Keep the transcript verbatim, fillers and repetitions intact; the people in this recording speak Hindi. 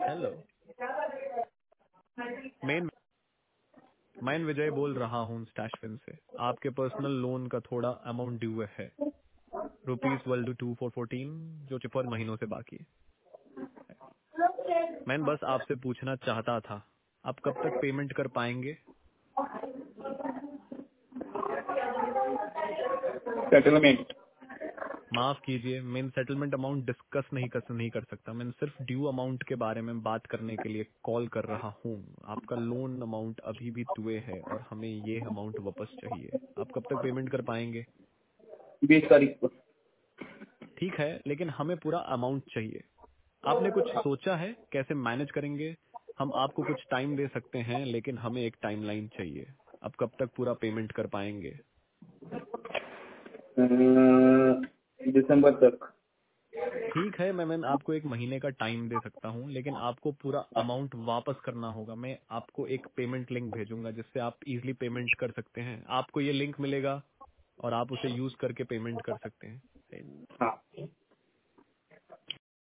हेलो। मेन मैं विजय बोल रहा हूँ स्टैशफिन से। आपके पर्सनल लोन का थोड़ा अमाउंट ड्यू है, rupees twelve two four fourteen, जो चार महीनों से बाकी है। मैं बस आपसे पूछना चाहता था, आप कब तक पेमेंट कर पाएंगे? सेटलमेंट। माफ कीजिए, मैं सेटलमेंट अमाउंट डिस्कस नहीं कर नहीं कर सकता। मैं सिर्फ ड्यू अमाउंट के बारे में बात करने के लिए कॉल कर रहा हूँ। आपका लोन अमाउंट अभी भी दुए है और हमें ये अमाउंट वापस चाहिए। आप कब तक पेमेंट कर पाएंगे? बीस तारीख को। ठीक है, लेकिन हमें पूरा अमाउंट चाहिए। आपने कुछ सोचा है कैसे मैनेज करेंगे? हम आपको कुछ टाइम दे सकते हैं, लेकिन हमें एक टाइमलाइन चाहिए। आप कब तक पूरा पेमेंट कर पाएंगे? अम्म, दिसंबर तक। ठीक है, मैं मैं आपको एक महीने का टाइम दे सकता हूँ, लेकिन आपको पूरा अमाउंट वापस करना होगा। मैं आपको एक पेमेंट लिंक भेजूंगा जिससे आप इजीली पेमेंट कर सकते हैं। आपको ये लिंक मिलेगा और आप उसे यूज करके पेमेंट कर सकते हैं। हाँ।